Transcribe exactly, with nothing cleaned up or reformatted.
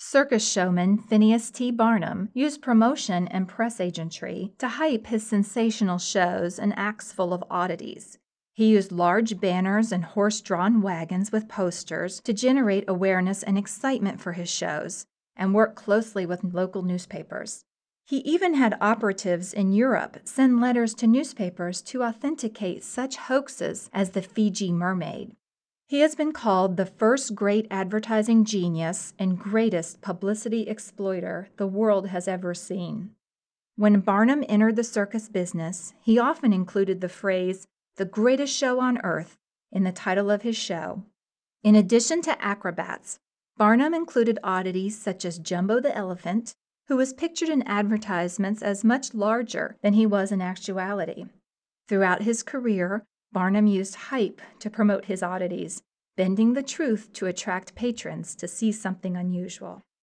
Circus showman Phineas T. Barnum used promotion and press agentry to hype his sensational shows and acts full of oddities. He used large banners and horse-drawn wagons with posters to generate awareness and excitement for his shows, and worked closely with local newspapers. He even had operatives in Europe send letters to newspapers to authenticate such hoaxes as the Fiji mermaid. He has been called the first great advertising genius and greatest publicity exploiter the world has ever seen. When Barnum entered the circus business, he often included the phrase, "the greatest show on earth," in the title of his show. In addition to acrobats, Barnum included oddities such as Jumbo the elephant, who was pictured in advertisements as much larger than he was in actuality. Throughout his career, Barnum used hype to promote his oddities, bending the truth to attract patrons to see something unusual.